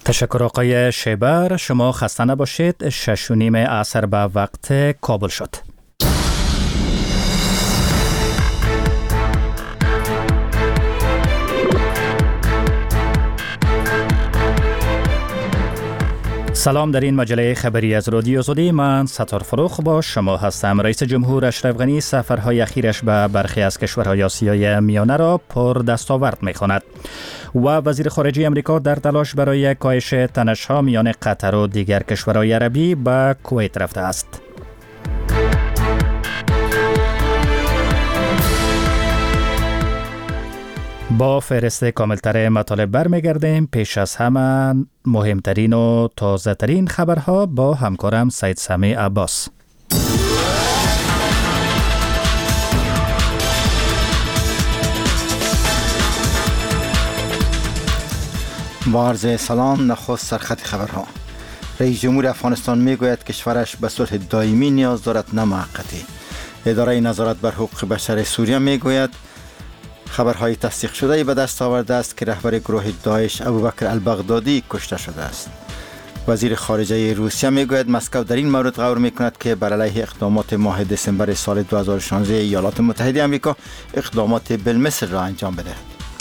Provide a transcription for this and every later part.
تشکر آقای شیبر. شما خسته نباشید. 6:30 عصر به وقت کابل شد. سلام، در این مجله خبری از رادیو آزادی من ستار فروخ با شما هستم. رئیس جمهور اشرف غنی سفرهای اخیرش به برخی از کشورهای آسیای میانه را پر دستاورد می‌خواند و وزیر خارجه امریکا در تلاش برای کاهش تنش‌ها میان قطر و دیگر کشورهای عربی به کویت رفته است. با فهرست کاملتر مطالب برمیگردیم. پیش از همه مهمترین و تازه ترین خبرها با همکارم سید سمی عباس. با عرض سلام. نخست سرخط خبرها. رئیس جمهور افغانستان میگوید کشورش به صلح دائمی نیاز دارد نه موقتی. اداره نظارت بر حقوق بشر سوریه میگوید خبرهای تصدیق شده به دست آورده است که رهبر گروه داعش ابوبکر البغدادی کشته شده است. وزیر خارجه روسیه میگوید مسکو در این مورد غور میکند که بر علیه اقدامات ماه دسامبر سال 2016 ایالات متحده آمریکا اقدامات بالمثل را انجام بدهد.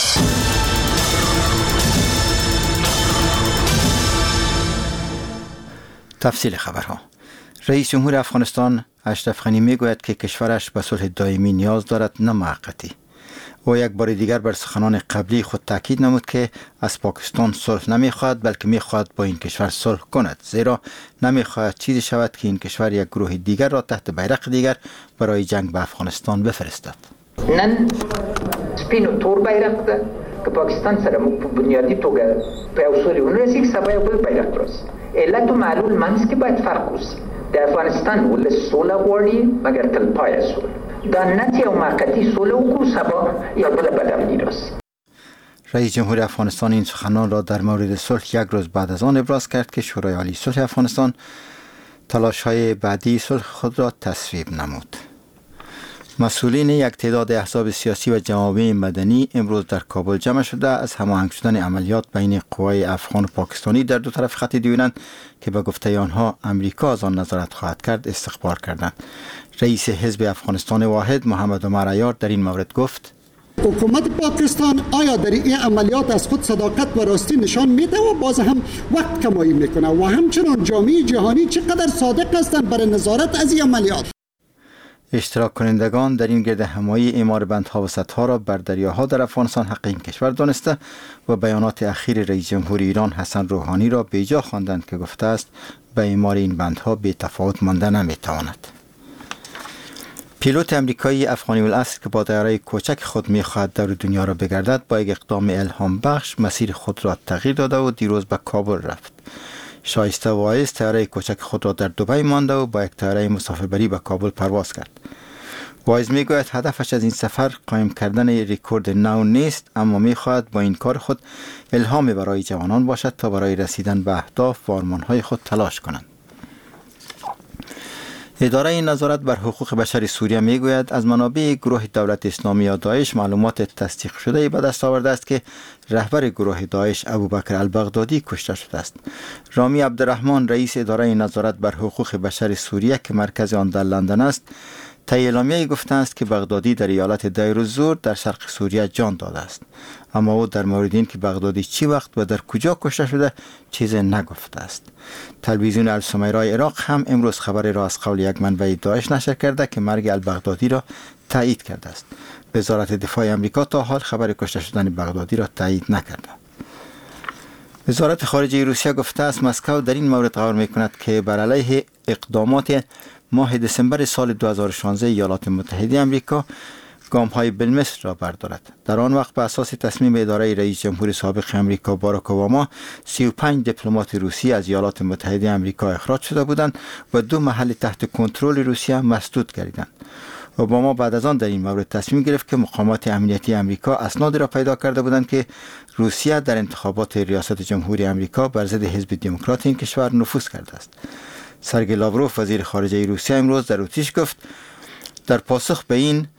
تفصیل خبرها. رئیس جمهور افغانستان اشرف غنی میگوید که کشورش به صلح دائمی نیاز دارد نه موقتی. او یک بار دیگر بر سخنان قبلی خود تاکید نمود که از پاکستان صلح نمیخواهد بلکه میخواهد با این کشور صلح کند، زیرا نمیخواهد چیزی شود که این کشور یک گروه دیگر را تحت بیرق دیگر برای جنگ به افغانستان بفرستد. نن سپین و تور بیرق ده که پاکستان سره بنیادی توګه په اصول ونرسي سبا یو بل بیرق راست. علت و معلول منځ کې باید فرق وشي. د افغانستان ولس سوله غواړي مګر تل پای سوله. دا نتی او موقتی سوله وکړو سبا یا بل بدم راست. رئیس جمهور افغانستان این سخنان را در مورد صلح یک روز بعد از آن ابراز کرد که شورای عالی صلح افغانستان تلاش‌های بعدی صلح خود را تصویب نمود. مسئولین یک تعداد احزاب سیاسی و جوامع مدنی امروز در کابل جمع شده از هماهنگ شدن عملیات بین قوای افغان و پاکستانی در دو طرف خط دیوینند که به گفته آنها امریکا از آن نظارت خواهد کرد استخبار کردند. رئیس حزب افغانستان واحد محمد عمر عیار در این مورد گفت: حکومت پاکستان آیا در این عملیات از خود صداقت و راستی نشان میده و باز هم وقت کمایی میکنه و همچنان جامعه جهانی چقدر صادق هستند برای نظارت از این عملیات. اشتراک کنندگان در این گرد همایی اعمار بندها و سدها را بر دریاها در افغانستان حق این کشور دانسته و بیانات اخیر رئیس جمهور ایران حسن روحانی را بیجا خواندند که گفته است به اعمار این بندها بی تفاوت مانده نمیتواند. پیلوت امریکایی افغانی الاصل که با طیاره کوچک خود میخواهد دور دنیا را بگردد با یک اقدام الهام بخش مسیر خود را تغییر داده و دیروز به کابل رفت. شایسته وایز طیاره کوچک خود را در دبی مانده و با یک طیاره مسافربری به کابل پرواز کرد. وایز میگوید هدفش از این سفر قایم کردن رکورد نو نیست، اما میخواهد با این کار خود الهامی برای جوانان باشد تا برای رسیدن به اهداف و آرمانهای خود تلاش کنند. اداره نظارت بر حقوق بشر سوریه میگوید از منابع گروه دولت اسلامی یا داعش معلومات تصدیق شده به دست آورده است که رهبر گروه داعش ابوبکر البغدادی کشته شده است. رامی عبدالرحمن رئیس اداره نظارت بر حقوق بشر سوریه که مرکز آن در لندن است طی اعلامیه‌ای گفته است که بغدادی در ایالت دیر الزور در شرق سوریه جان داده است، اما او در مورد این که بغدادی چی وقت و در کجا کشته شده چیزی نگفته است. تلویزیون السمیرای عراق هم امروز خبری را از قول یک منبع داعش نشر کرده که مرگ البغدادی را تایید کرده است. وزارت دفاع آمریکا تا حال خبر کشته شدن بغدادی را تایید نکرده. وزارت خارجه روسیه گفته است مسکو در این مورد غور میکند که بر علیه اقدامات ماه دسامبر سال 2016 ایالات متحده آمریکا گام‌های بالمثل را بردارد. در آن وقت به اساس تصمیم اداره رئیس جمهور سابق آمریکا باراک اوباما 35 دیپلمات روسی از ایالات متحده آمریکا اخراج شده بودند و 2 محل تحت کنترل روسیه مسدود گردیدند. اوباما بعد از آن در این مورد تصمیم گرفت که مقامات امنیتی آمریکا اسنادی را پیدا کرده بودند که روسیه در انتخابات ریاست جمهوری آمریکا بر ضد حزب دموکرات این کشور نفوذ کرده است. سرگئی لاوروف وزیر خارجه روسیه امروز در اوتیش گفت در پاسخ به این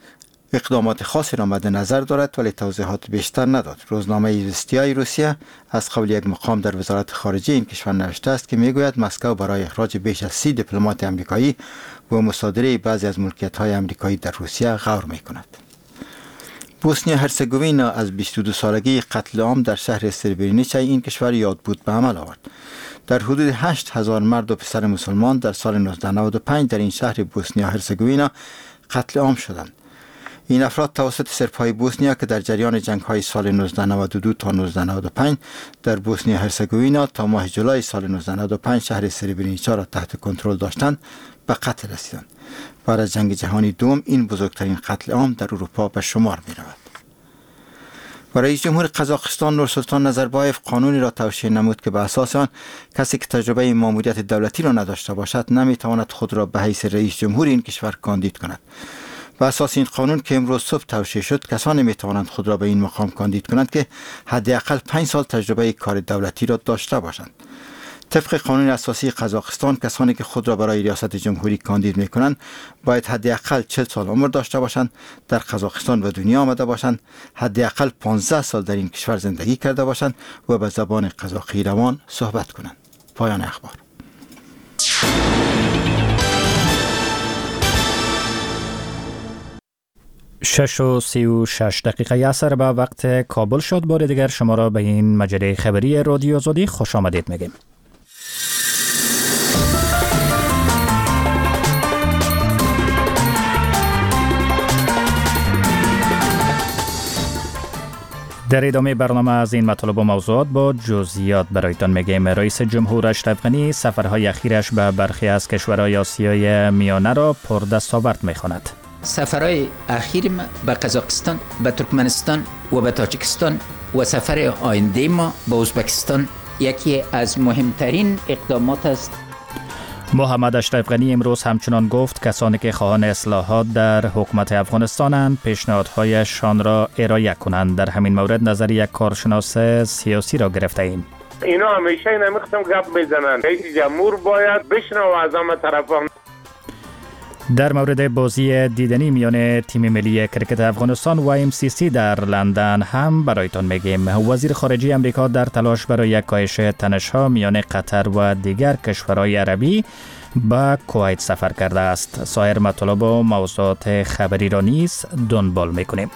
اقدامات خاصی را مد نظر دارد ولی توضیحات بیشتر نداد. روزنامه ایزوستیا روسیه از قبل یک مقام در وزارت خارجه این کشور نوشته است که میگوید مسکو برای اخراج بیش از 30 دیپلمات آمریکایی و مصادره بعضی از ملکیت‌های آمریکایی در روسیه غور می‌کند. بوسنیا هرزگوینا از 22 سالگی قتل عام در شهر سربرینیچه این کشور یادبود به عمل آورد. در حدود 8000 مرد و پسر مسلمان در سال 1995 در این شهر بوسنیا هرزگوینا قتل عام شدند. این افراد توسط سربهای بوسنیا که در جریان جنگ‌های سال 1992 تا 1995 در بوسنیا هرزگوینا تا ماه جولای سال 1995 شهر سربرینیچا را تحت کنترل داشتند به قتل رسیدند. بعد از جنگ جهانی دوم این بزرگترین قتل عام در اروپا به شمار می رود. و رئیس جمهور قزاقستان نورسلطان نظربایف قانونی را توشیح نمود که به اساس آن کسی که تجربه ماموریت دولتی را نداشته باشد نمی تواند خود را به حیث رئیس جمهور این کشور کاندید کند. به اساس این قانون که امروز صبح توشیح شد کسانی می توانند خود را به این مقام کاندید کنند که حداقل 5 سال تجربه کار دولتی را داشته باشند. طبق قانون اساسی قزاقستان کسانی که خود را برای ریاست جمهوری کاندید می کنند باید حداقل 40 سال عمر داشته باشند، در قزاقستان به دنیا آمده باشند، حداقل 15 سال در این کشور زندگی کرده باشند و به زبان قزاقی روان صحبت کنند. پایان اخبار. 6:36 عصر به وقت کابل شد. بار دیگر شما را به این مجله خبری رادیو آزادی خوش آمدید میگیم. در ادامه برنامه از این مطالب و موضوعات با جزئیات برایتان میگیم. رئیس جمهور اشرف غنی سفرهای اخیرش به برخی از کشورهای آسیای میانه را پردستاورد میخواند. سفرهای اخیر به قزاقستان، به ترکمنستان و به تاجیکستان و سفر آینده ما به ازبکستان یکی از مهمترین اقدامات است. محمد اشرف غنی امروز همچنان گفت کسانی که خواهان اصلاحات در حکومت افغانستانند پیشنهادهایشان را ارائه کنند. در همین مورد نظر یک کارشناس سیاسی را گرفته ایم. اینا همیشه نمیختم گپ بزنن. رئیس جمهور باید بشنوه از همه طرفان. در مورد بازی دیدنی میان تیم ملی کرکت افغانستان و MCC در لندن هم برایتان میگیم. وزیر خارجه امریکا در تلاش برای کاهش تنش‌ها میان قطر و دیگر کشورهای عربی به کویت سفر کرده است. سایر مطالب و موضوعات خبری را نیز دنبال میکنیم.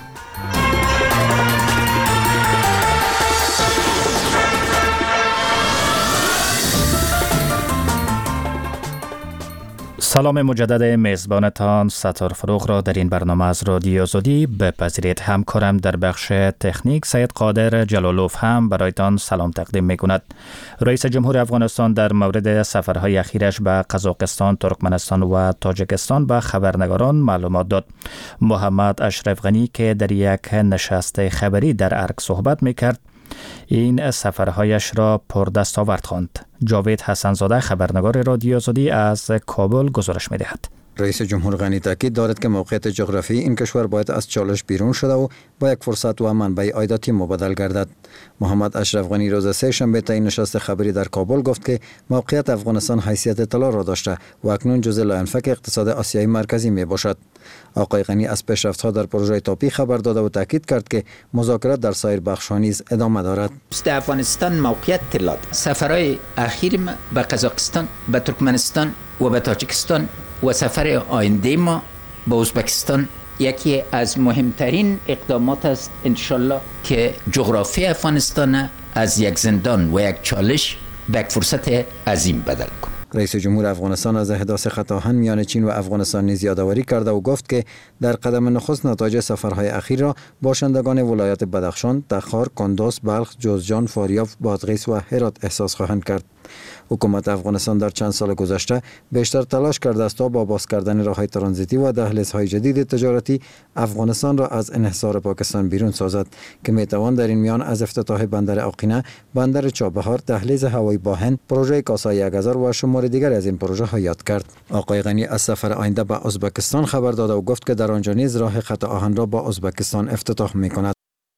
سلام مجدد میزبانتان ستار فروغ را در این برنامه از رادیو آزادی بپذیرید. همکارم در بخش تکنیک سید قادر جلالوف هم برایتان سلام تقدیم میکند. رئیس جمهور افغانستان در مورد سفرهای اخیرش به قزاقستان، ترکمنستان و تاجیکستان به خبرنگاران معلومات داد. محمد اشرف غنی که در یک نشست خبری در ارگ صحبت میکرد این سفرهایش را پردستاورد خواند. جاوید حسنزاده خبرنگار رادیو آزادی از کابل گزارش می‌دهد. رئیس جمهور غنی تاکید دارد که موقعیت جغرافیایی این کشور باید از چالش بیرون شده و با یک فرصت و منبع عایداتی مبادل گردد. محمد اشرف غنی روز سه‌شنبه طی نشست خبری در کابل گفت که موقعیت افغانستان حیثیت طلا را داشته و اکنون جزء لاینفک اقتصاد آسیای مرکزی می باشد. آقای غنی از پیشرفت‌ها در پروژه تاپی خبر داده و تاکید کرد که مذاکرات در سایر بخش‌ها نیز ادامه دارد. در افغانستان موقعیت طلا. سفرهای اخیر به قزاقستان، به ترکمنستان و به تاجیکستان و سفر آینده ما به ازبکستان یکی از مهمترین اقدامات است انشالله که جغرافی افغانستان از یک زندان و یک چالش به یک فرصت عظیم بدل کند. رئیس جمهور افغانستان از احداث خط آهن میان چین و افغانستان نیز یادآوری کرده و گفت که در قدم نخست نتایج سفرهای اخیر را باشندگان ولایات بدخشان، تخار، کندوز، بلخ، جوزجان، فاریاب، بادغیس و هرات احساس خواهند کرد. حکومت افغانستان در چند سال گذشته بیشتر تلاش کرده است تا با باز کردن راه‌های ترانزیتی و دهلیزهای جدید تجارتی افغانستان را از انحصار پاکستان بیرون سازد که میتوان در این میان از افتتاح بندر آقینه، بندر چابهار، دهلیز هوایی با هند، پروژه کاسای اگزار و شمار دیگر از این پروژه ها یاد کرد. آقای غنی از سفر آینده به ازبکستان خبر داده و گفت که در آنجا نیز راه خط آهن را با ازبکستان افتتاح می‌کند.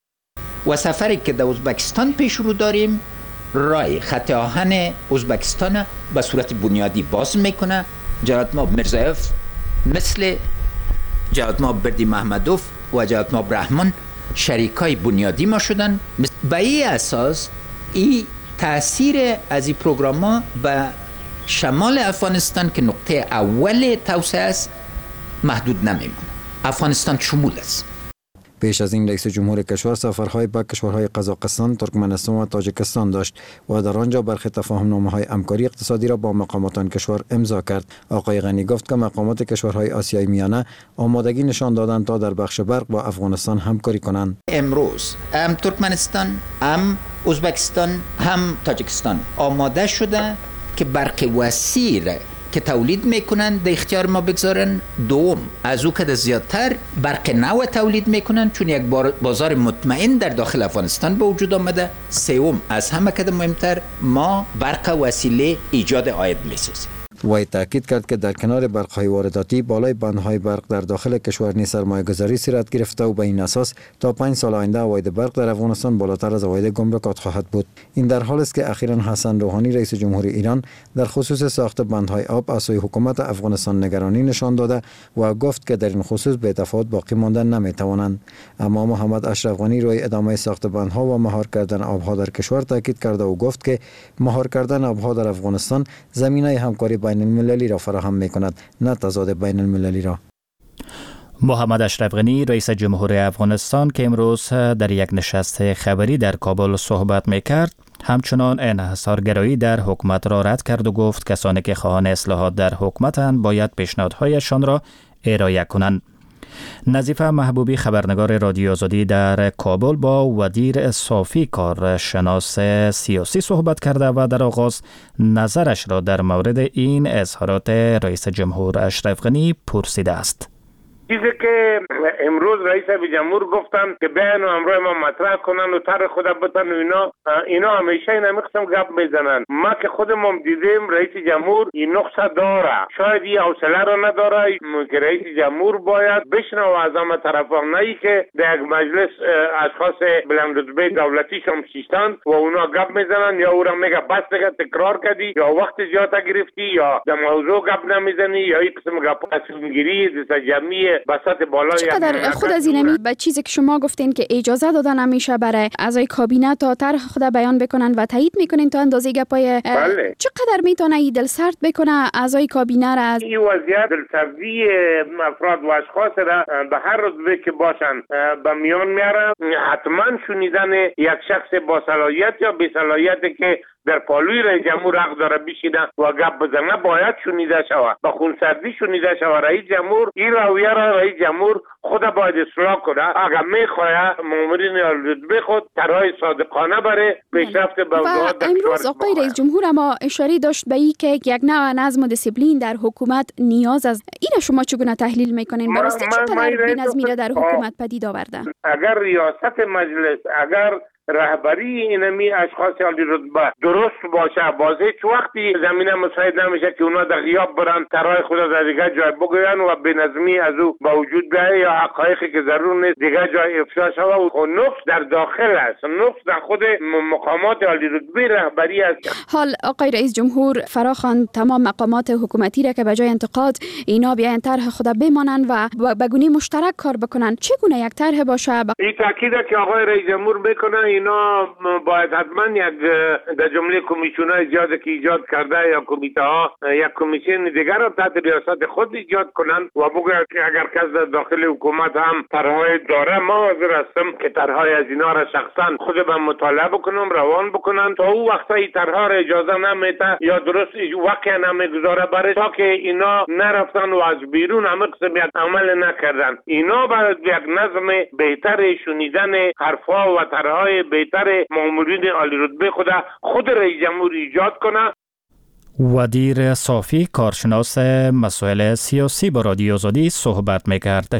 و سفری که در ازبکستان پیش رو داریم رای خط آهن ازبکستان به صورت بنیادی باز میکنه. جناب مرزایف مثل جناب بردی محمدوف و جناب عبدالرحمن شریکای بنیادی ما شدن. به این اساس این تاثیر از این پروگرام ها به شمال افغانستان که نقطه اول توسعه است محدود نمیمونه. افغانستان شمول است. پیش از این رئیس جمهور کشور سفرهای به کشورهای قزاقستان، ترکمنستان و تاجیکستان داشت و در آنجا برخی تفاهم‌نامه‌های همکاری اقتصادی را با مقامات آن کشور امضا کرد. آقای غنی گفت که مقامات کشورهای آسیای میانه آمادگی نشان دادند تا در بخش برق با افغانستان همکاری کنند. امروز هم ترکمنستان، هم ازبکستان، هم تاجیکستان آماده شده که برق وسیع که تولید میکنن در اختیار ما بگذارن. دوم، از او که زیادتر برق نو تولید میکنن چون یک بازار مطمئن در داخل افغانستان به وجود آمده. سوم، از همه که مهمتر، ما برق وسیله ایجاد عاید میسازیم. وی تاکید کرد که در کنار برق‌های وارداتی، بالای بندهای برق در داخل کشور نیز سرمایه‌گذاری صورت گرفته و به این اساس تا 5 سال آینده عواید برق در افغانستان بالاتر از عواید گمرکات خواهد بود. این در حالی است که اخیراً حسن روحانی رئیس جمهور ایران در خصوص ساخت بندهای آب از سوی حکومت افغانستان نگرانی نشان داده و گفت که در این خصوص به تفاوت باقی ماندن نمی‌توانند. اما محمد اشرف غنی روی ادامه ساخت بندها و مهار کردن آبها در کشور تاکید کرده و گفت که مهار کردن آبها در افغانستان زمینه همکاری بین المللی را فراهم می‌کند، نه تضاد بین المللی را. محمد اشرف غنی رئیس جمهور افغانستان که امروز در یک نشست خبری در کابل صحبت می‌کرد، همچنان انحصارگرایی در حکومت را رد کرد و گفت کسانی که خواهان اصلاحات در حکومتند باید پیشنهادهایشان را ارائه کنند. نظیفه محبوبی خبرنگار رادیو آزادی در کابل با ودیر صافی کارشناس سیاسی صحبت کرده و در آغاز نظرش را در مورد این اظهارات رئیس جمهور اشرف غنی پرسیده است. چیزی که امروز رئیس جمهور گفتن که بیان و امروز ما مطرح کنن و طرح خود بتن و اینا همیشه این قسم گپ میزنن. ما که خودمون دیدیم رئیس جمهور این نقصه داره، شاید این حوصله را نداره که رئیس جمهور باید بشنوه از همه طرفان، نه که در یک مجلس اشخاص بلند رتبه دولتی شم شیشتن و اونا گپ میزنن یا او را میگه بس دیگه تکرار کردی یا وقت زیاد گرفتی یا در موضوع گپ نمیزنی یا این قسم گپ تصمیم‌گیری جمعی بساط بالا. چقدر خود از این به چیزی که شما گفتین که اجازه دادن همیشه برای اعضای کابینه تا طرح خود بیان بکنن و تایید میکنین تا اندازه گپای بله. چقدر میتونه این دل سرد بکنه اعضای کابینه را از این وضعیت دلسردی افراد و اشخاص را به هر رتبه که باشن به میان میاره. حتما شنیدن یک شخص با صلاحیت یا بی صلاحیتی که در پالوی رئیس جمهور حق داره بشینه و گپ بزنه باید شنیده شود، با خونسردی شنیده شود. رئیس جمهور این رویه را رئیس جمهور خود باید اصلاح کنه. اگر میخواه مامورین رتبه خود طرحهای صادقانه بره پیشرفت به وضعیت در امروز آقای رئیس جمهور اما اشاره داشت به این که یک نوع نظم و دیسیپلین در حکومت نیاز است. این شما چگونه تحلیل میکنین؟ براستی چقدر بی‌نظمی را در حکومت پدید آورده؟ اگر ریاست مجلس، اگر رهبری اینمی اشخاص عالی رتبه درست باشه، باز هیچ وقتی زمینه مساعد نمیشه که اونا در غیاب برن طرح خود از دیگه جای بگوین و بنظمی از او با وجود بیاید یا حقایقی که ضرور نیست دیگه جای افشا شود. و نقص در داخل است، نقص در خود مقامات عالی رتبه رهبری است. حال آقای رئیس جمهور فراخواند تمام مقامات حکومتی را که به جای انتقاد اینا بیاین طرح خود بمانند و به گونه مشترک کار بکنن. چگونه یک طرح باشه؟ این تاکید که آقای رئیس جمهور بکنه اینا باید حتما یک در جمله کمیسیون‌های زیاد که ایجاد کرده یا کمیته ها یک کمیسیون دیگر را تحت ریاست خود ایجاد کنند و بگوید که اگر کس در داخل حکومت هم طرحهای داره ما حاضر هستم که طرحهای از اینا را شخصا خود به مطالعه بکنم، روان بکنن. تا او وقتا این طرحها را اجازه نمیده یا درست واقعا نمیگذاره برای تا که اینا نرفتن و از بیرون همه قسم یک عمل نکردن. اینا باید یک نظم بهتر شنیدن حرفها و طرحهای بهتر مامورین عالی رتبه خود رئیس جمهور ایجاد کنه. ودیر صافی کارشناس مسائل سیاسی با رادیو آزادی صحبت میکرد.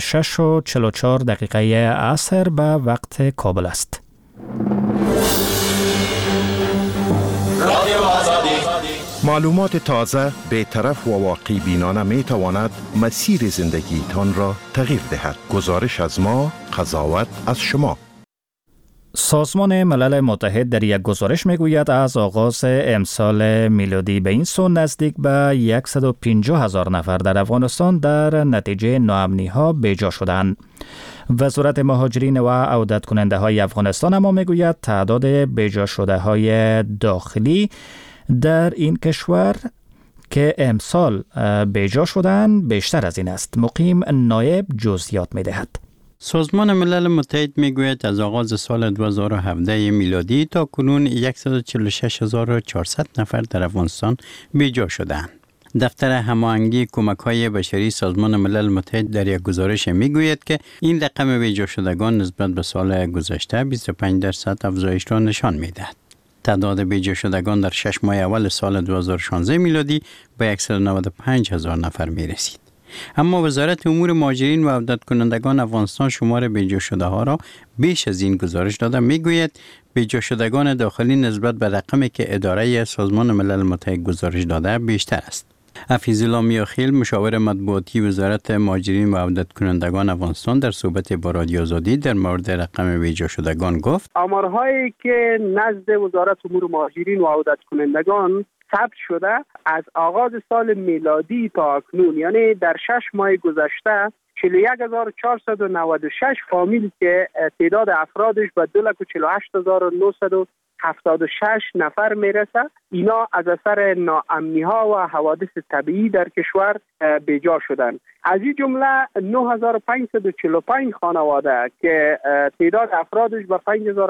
6:44 عصر به وقت کابل است. رادیو آزادی معلومات تازه، بی‌طرف و واقعی بینانه می تواند مسیر زندگیتان را تغییر دهد. گزارش از ما، قضاوت از شما. سازمان ملل متحد در یک گزارش میگوید از آغاز امسال میلادی به این سو نزدیک به 150,000 نفر در افغانستان در نتیجه ناامنی‌ها بیجا شدند. وزارت مهاجرین و عودت کننده های افغانستان اما میگوید تعداد بیجا شده های داخلی در این کشور که امسال بیجا شدن بیشتر از این است. مقیم نایب جزئیات میدهد. سازمان ملل متحد میگوید از آغاز سال 2017 میلادی تا کنون 146,400 نفر در افغانستان بیجا شدند. دفتر هماهنگی کمک‌های بشری سازمان ملل متحد در یک گزارش میگوید که این رقم بیجا شدگان نسبت به سال گذشته 25% افزایش را نشان میدهد. تعداد بیجا شدگان در 6 ماه اول سال 2016 میلادی به 195,000 نفر میرسید. اما وزارت امور مهاجرین و عودت کنندگان افغانستان شمار بیجا شده ها را بیش از این گزارش داده. میگوید بیجا شدگان داخلی نسبت به رقمی که اداره سازمان ملل متحد گزارش داده بیشتر است. حفیظالله میاخیل مشاور مطبوعاتی وزارت مهاجرین و عودت کنندگان افغانستان در صحبت با رادیو آزادی در مورد رقم بیجا شدگان گفت: آمارهایی که نزد وزارت امور مهاجرین و عودت کنندگان ثبت شده از آغاز سال میلادی تا اکنون، یعنی در 6 ماه گذشته 41,496 فامیل که تعداد افرادش به 248,976 نفر میرسه، اینا از اثر ناامنی ها و حوادث طبیعی در کشور بیجا شدن. از این جمله 9,545 خانواده که تعداد افرادش به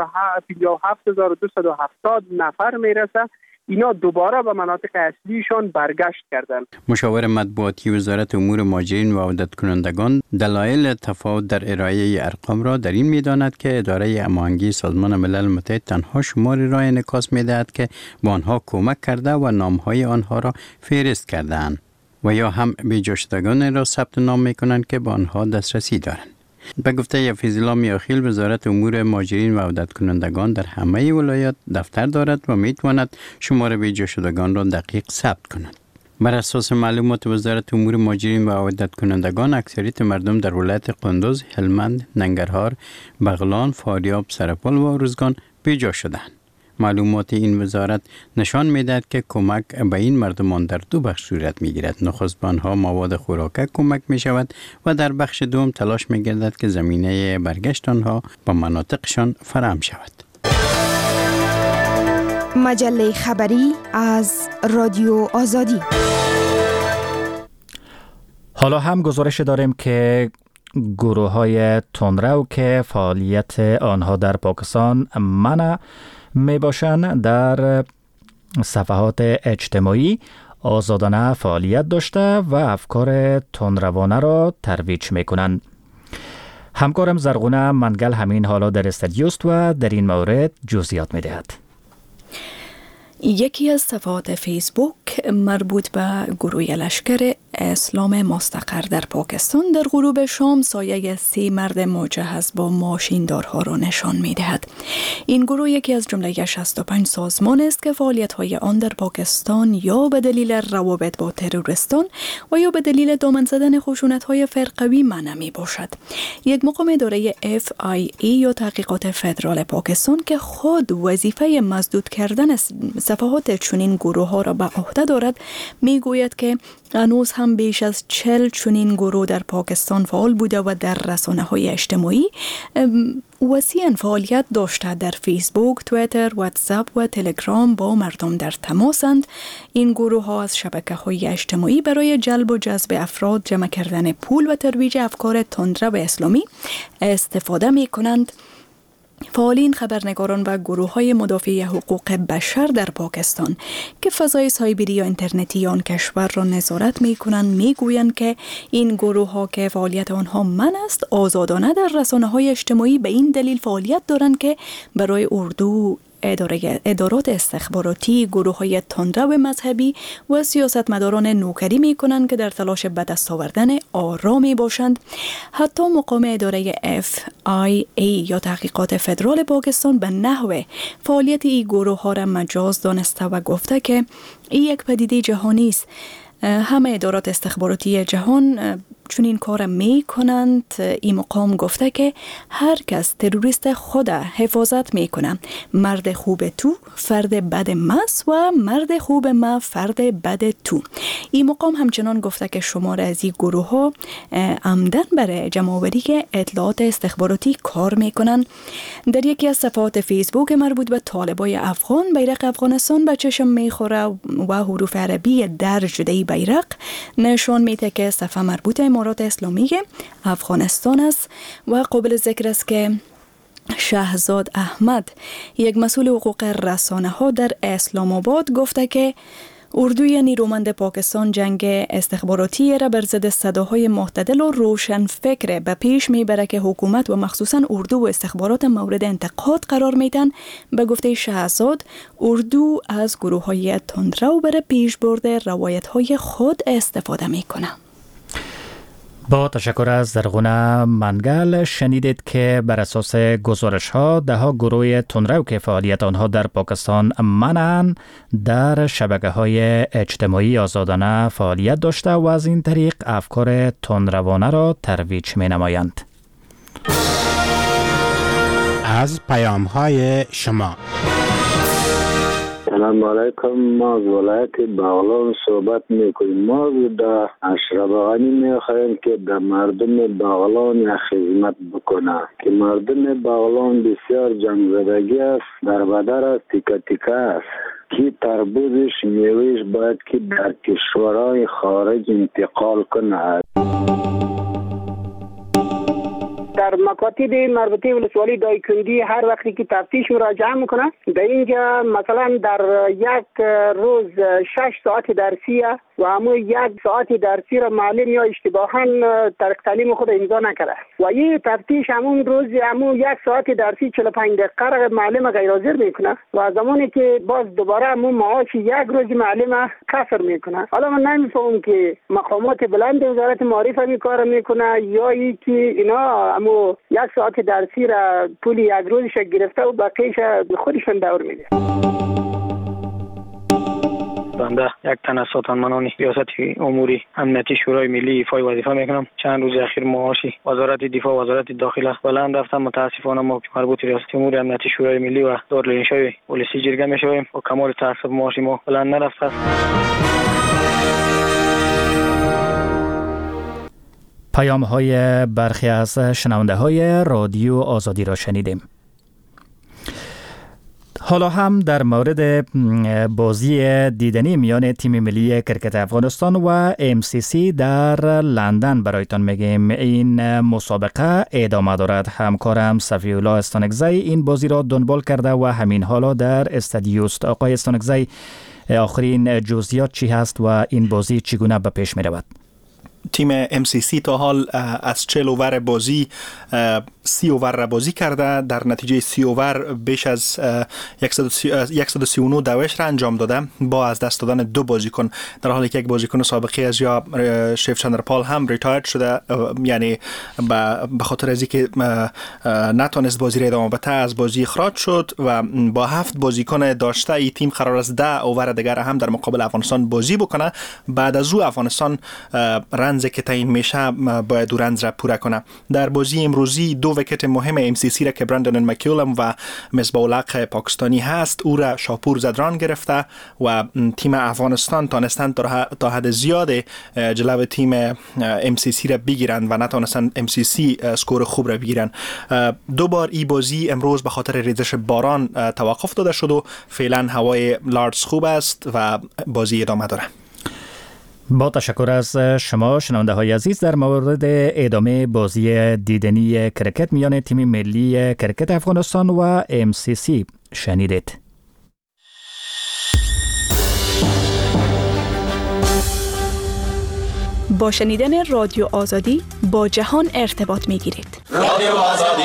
57,270 نفر میرسه، اینا دوباره به مناطق اصلیشان برگشت کردند. مشاور مطبوعاتی وزارت امور مهاجرین و عودت کنندگان دلایل تفاوت در ارائه ارقام را در این می‌داند که اداره هماهنگی سازمان ملل متحد تنها شماری را انعکاس می‌دهد که به آنها کمک کرده و نام‌های آنها را فهرست کرده‌اند و یا هم بیجا شدگان را ثبت نام می‌کنند که به آنها دسترسی دارند. به گفته حفیظالله میاخیل، وزارت امور مهاجرین و عودت کنندگان در همه ولایات دفتر دارد و میتواند شمار بیجا شدگان را دقیق ثبت کند. بر اساس معلومات وزارت امور مهاجرین و عودت کنندگان، اکثریت مردم در ولایت قندوز، هلمند، ننگرهار، بغلان، فاریاب، سرپل و ارزگان بیجا شدند. معلومات این وزارت نشان می‌دهد که کمک به این مردمان در دو بخش صورت می‌گیرد. نخست به آنها مواد خوراک کمک می‌شود و در بخش دوم تلاش می‌گردد که زمینه برگشت آنها به مناطقشان فراهم شود. مجله خبری از رادیو آزادی. حالا هم گزارش داریم که گروه‌های تندرو که فعالیت آنها در پاکستان منع می باشند در صفحات اجتماعی آزادانه فعالیت داشته و افکار تندروانه را ترویج می کنند. همکارم زرغونه منگل همین حالا در استودیو است و در این مورد جزئیات می دهد. یکی از صفحات فیسبوک مربوط به گروه لشکر اسلام مستقر در پاکستان در غروب شام سایه 3 مرد مجهز با ماشیندارها را نشان می دهد. این گروه یکی از جمله 65 سازمان است که فعالیت‌های آن در پاکستان یا به دلیل روابط با تروریستان و یا به دلیل دامن زدن خشونت‌های فرقوی منع می باشد. یک مقام اداره FIA یا تحقیقات فدرال پاکستان که خود وظیفه مسدود کردن صفحات چنین گروه ها را به عهده دارد میگوید که هنوز هم بیش از 40 چنین گروه در پاکستان فعال بوده و در رسانه های اجتماعی وسیعاً فعالیت داشته. در فیسبوک، توییتر، واتساپ و تلگرام با مردم در تماسند. این گروه ها از شبکه های اجتماعی برای جلب و جذب افراد، جمع کردن پول و ترویج افکار تندرو اسلامی استفاده می کنند. فعالین، خبرنگاران و گروه‌های مدافع حقوق بشر در پاکستان که فضای سایبری یا اینترنتی آن کشور را نظارت می‌کنند می‌گویند که این گروه‌ها که فعالیت آنها منع است، آزادانه در رسانه‌های اجتماعی به این دلیل فعالیت دارند که برای اردو ادارات استخباراتی، گروه‌های تندرو مذهبی و سیاستمداران نوکری می‌کنند که در تلاش به دست آوردن آرامی باشند. حتی مقام اداره FIA یا تحقیقات فدرال پاکستان به نحو فعالیت این گروه‌ها را مجاز دانسته و گفته که این یک پدیده جهانی است. همه ادارات استخباراتی جهان چون این کار می کنند. این مقام گفته که هر کس تروریست خود حفاظت می کنه. مرد خوب تو فرد بد مس و مرد خوب ما فرد بد تو. این مقام همچنان گفته که شمار از این گروه ها عمدن برای جمع‌آوری که اطلاعات استخباراتی کار می کنن. در یکی از صفحات فیسبوک مربوط به طالبای افغان بیرق افغانستان به چشم می خوره و حروف عربی درج شده بیرق نشان میده که صفحه مربوط امارات اسلامی افغانستان است و قابل ذکر است که شهزاد احمد یک مسئول حقوق رسانه ها در اسلام آباد گفته که اردوی نیرومند پاکستان جنگ استخباراتی را بر ضد صداهای معتدل و روشن فکر به پیش میبره که حکومت و مخصوصا اردو و استخبارات مورد انتقاد قرار میدن. به گفته شهزاد اردو از گروه های تندرو برای پیش برده روایت های خود استفاده میکنه. با تشکر از زرغونه منگل شنیدید که بر اساس گزارش ها ده گروه تندرو که فعالیت آنها در پاکستان منعن در شبکه های اجتماعی آزادانه فعالیت داشته و از این طریق افکار تندروانه را ترویج می نمایند. از پیام های شما. سلام علیکم. ما از ولایت بغلان صحبت میکنیم. ما در اشرف غنی میخواهیم که در مردم بغلان یک خدمت بکنه که مردم بغلان بسیار جنگ زدگی است، در بدر است، تیکه تیکه است که تربوزش میوهش باید که در کشورهای خارج انتقال کنه. در مکاتب مربوطه ولسوالی دایکندی هر وقتی که تفتیش مراجعه میکنه در اینجا مثلا در یک روز 6 ساعت درسی و همون 1 ساعت درسی را معلم یا اشتباهاً ترک تعلیم خود امضا نکرده و این تفتیش همون روز همون 1 ساعت درسی 45 دقیقه را معلم غیر حاضر میکنه و زمانی که باز دوباره همون معاش 1 روز معلم کسر میکنه. حالا من نمیفهمم که مقامات بلند وزارت معارف می کار میکنه یا ای که اینا همون 1 ساعت درسی را پول 1 روزش گرفته و بقیه‌اش خودشون دور میده. بنده یک تن از ساتانمنان ریاست امور امنیتی شورای ملی ایفای وظیفه میکنم. چند روز اخیر معاشی وزارت دفاع و وزارت داخله بلند رفتم. متاسفانه ما که مربوط ریاست امور امنیتی شورای ملی و دارالانشای پلیسی جرگه میشویم و کمال تاسف معاشی ما بلند نرفته است. پیام های برخی از شنونده های رادیو آزادی را شنیدیم. حالا هم در مورد بازی دیدنی میان تیم ملی کرکت افغانستان و MCC در لندن برایتان میگیم. این مسابقه ادامه دارد. همکارم صفی‌الله استانکزی این بازی را دنبال کرده و همین حالا در استادیو است. آقای استانکزی، آخرین جزئیات چی هست و این بازی چگونه به پیش می رود؟ تیم MCC تا حال از 40 اوور بازی 30 اوور را بازی کرده. در نتیجه 30 اوور بیش از 139 دوش را انجام داده با از دست دادن 2 بازیکن، در حالی که یک بازیکن سابقه از یا شیف چندرپال هم ریتایر شده، یعنی به خاطر از اینکه نتونست بازی را ادامه بده از بازی اخراج شد و با 7 بازیکن داشته این تیم قرار است 10 اوور دیگر هم در مقابل افغانستان بازی بکنه. بعد از او افغانستان رنز که تعیین میشه باید دو رنز را پوره کنه. در بازی امروزی 2 ویکت مهم MCC را که برندن مکیولم و مصباح الحق پاکستانی هست او را شاپور زدران گرفته و تیم افغانستان تانستند تا حد زیاد جلو تیم MCC را بگیرند و نتونستند MCC سکور خوب را بگیرند. 2 بار این بازی امروز به خاطر ریزش باران توقف داده شد و فعلا هوای لاردز خوب است و بازی ادامه داره. با تشکر از شما شنونده های عزیز. در مورد ادامه بازی دیدنی کرکت میان تیم ملی کرکت افغانستان و MCC شنیدید. با شنیدن رادیو آزادی با جهان ارتباط می گیرید. رادیو آزادی.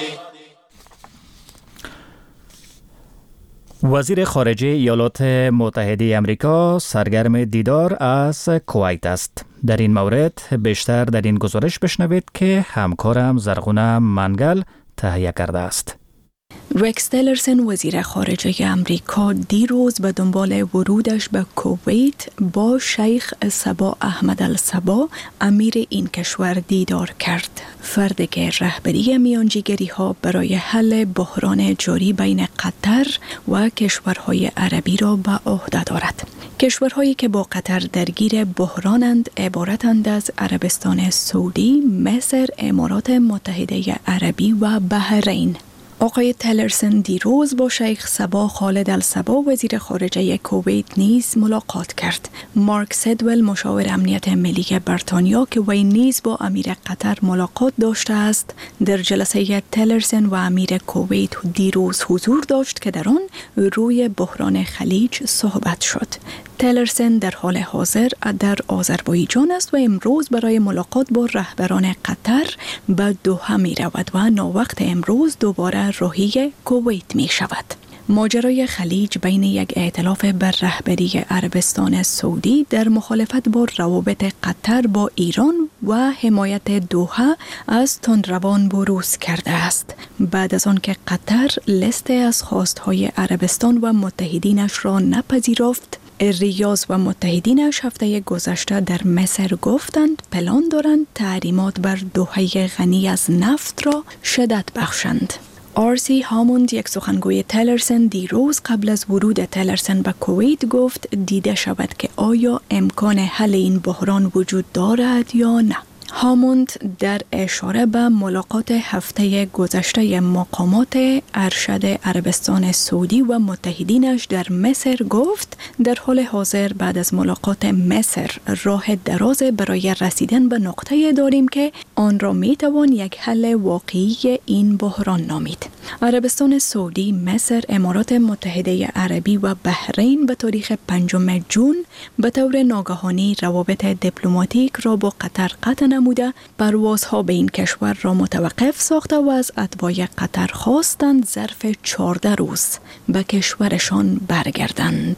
وزیر خارجه ایالات متحده آمریکا سرگرم دیدار از کویت است. در این مورد بیشتر در این گزارش بشنوید که همکارم زرغونه منگل تهیه کرده است. رکس تیلرسن وزیر خارجه امریکا دیروز به دنبال ورودش به کویت با شیخ صبا احمد الصبا امیر این کشور دیدار کرد. فردی که رهبری میانجیگری ها برای حل بحران جاری بین قطر و کشورهای عربی را به عهده دارد. کشورهایی که با قطر درگیر بحرانند عبارتند از عربستان سعودی، مصر، امارات متحده عربی و بحرین. آقای تیلرسن دیروز با شیخ صبا خالد الصبا وزیر خارجه کویت نیز ملاقات کرد. مارک سیدول مشاور امنیت ملی بریتانیا که وی نیز با امیر قطر ملاقات داشته است در جلسه تیلرسن و امیر کویت دیروز حضور داشت که در آن روی بحران خلیج صحبت شد. تیلرسن در حال حاضر در آذربایجان است و امروز برای ملاقات با رهبران قطر به دوحه می رود و ناوقت امروز دوباره راهی کویت می شود. ماجرای خلیج بین یک ائتلاف بر رهبری عربستان سعودی در مخالفت با روابط قطر با ایران و حمایت دوحه از تندروان بروز کرده است. بعد از آن که قطر لیست از خواستهای عربستان و متحدینش را نپذیرفت، ریاض و متحدینش هفته گذشته در مصر گفتند پلان دارند تحریمات بر دوحه غنی از نفت را شدت بخشند. آرسی هاموند یک سخنگوی تیلرسن دیروز قبل از ورود تیلرسن به کویت گفت دیده شود که آیا امکان حل این بحران وجود دارد یا نه. هاموند در اشاره به ملاقات هفته گذشته مقامات ارشد عربستان سعودی و متحدینش در مصر گفت در حال حاضر بعد از ملاقات مصر راه دراز برای رسیدن به نقطه داریم که آن را می توان یک حل واقعی این بحران نامید. عربستان سعودی، مصر، امارات متحده عربی و بحرین به تاریخ 5 جون به طور ناگهانی روابط دیپلماتیک را با قطر قطع نموده پروازها به این کشور را متوقف ساخته و از اتباع قطر خواستند ظرف 14 روز به کشورشان برگردند.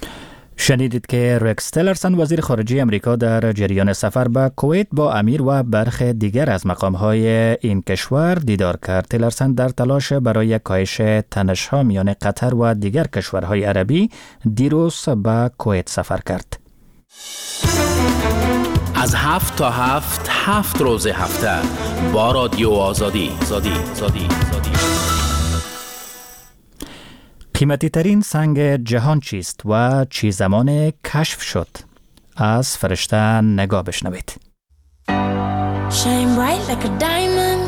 شنیدید که رکس تیلرسن وزیر خارجه امریکا در جریان سفر به کویت با امیر و برخی دیگر از مقامهای این کشور دیدار کرد. تیلرسن در تلاش برای کاهش تنش‌ها میان قطر و دیگر کشورهای عربی دیروز به کویت سفر کرد. از 7 تا 7 روز هفته با رادیو آزادی. قیمتی ترین سنگ جهان چیست و چی زمان کشف شد؟ از فرشته نگاه بشنوید. Shine bright like a diamond.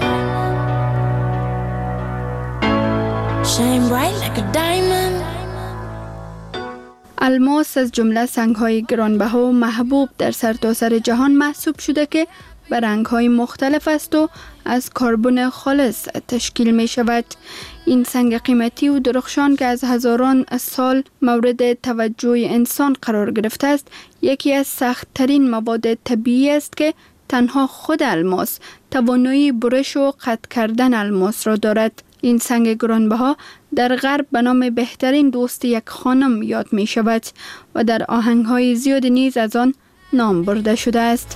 Shine bright like a diamond. الماس از جمله سنگ‌های گرانبها و محبوب در سرتاسر جهان محسوب شده که به رنگ‌های مختلف است و از کربن خالص تشکیل می شود. این سنگ قیمتی و درخشان که از هزاران سال مورد توجه انسان قرار گرفته است، یکی از سخت‌ترین مواد طبیعی است که تنها خود الماس توانایی برش و قطع کردن الماس را دارد. این سنگ گرانبها در غرب به نام بهترین دوست یک خانم یاد می شود و در آهنگ‌های زیاد نیز از آن نام برده شده است.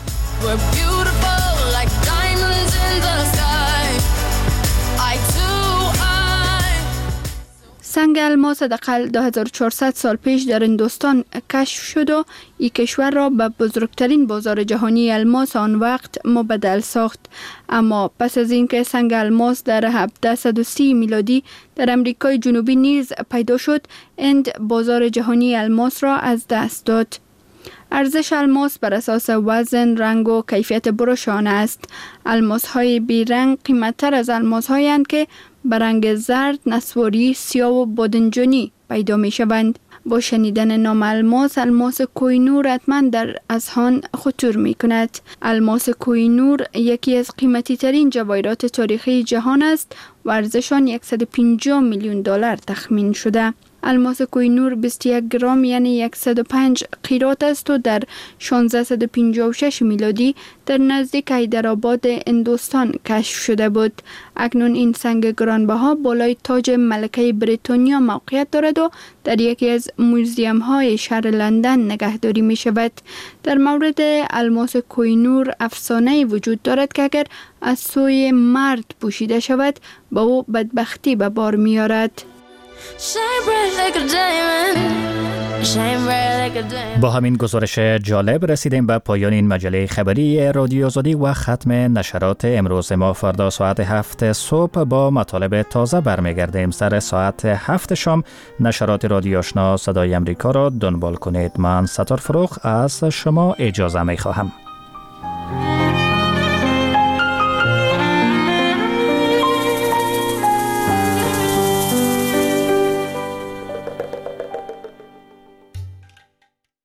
سنگ الماس حداقل 2400 سال پیش در هندوستان کشف شد و این کشور را به بزرگترین بازار جهانی الماس آن وقت مبدل ساخت. اما پس از اینکه سنگ الماس در 1730 میلادی در امریکای جنوبی نیز پیدا شد، هند بازار جهانی الماس را از دست داد. ارزش الماس بر اساس وزن، رنگ و کیفیت برش آن است. الماس های بی رنگ قیمت‌تر از الماس هایند که به رنگ زرد، نسواری، سیاه و بادنجانی پیدا می شوند. با شنیدن نام الماس، الماس کوه نور حتما در اذهان خطور می کند. الماس کوه نور یکی از قیمتی ترین جواهرات تاریخی جهان است و ارزش آن $150 میلیون تخمین شده. الماس کوهنور 21 گرم یعنی 105 قیرات است و در 1656 میلادی در نزدیک حیدرآباد هندوستان کشف شده بود. اکنون این سنگ گرانبها بالای تاج ملکه بریتانیا موقعیت دارد و در یکی از موزیم های شهر لندن نگهداری می شود. در مورد الماس کوهنور افسانه وجود دارد که اگر از سوی مرد پوشیده شود با او بدبختی به بار می آرد. با همین گزارش جالب رسیدیم به پایان این مجله خبری رادیو آزادی و ختم نشرات امروز ما. فردا ساعت 7 صبح با مطالب تازه برمیگردیم. سر ساعت 7 شام نشرات رادیو آشنا صدای امریکا را دنبال کنید. من ستار فروخ از شما اجازه می خواهم.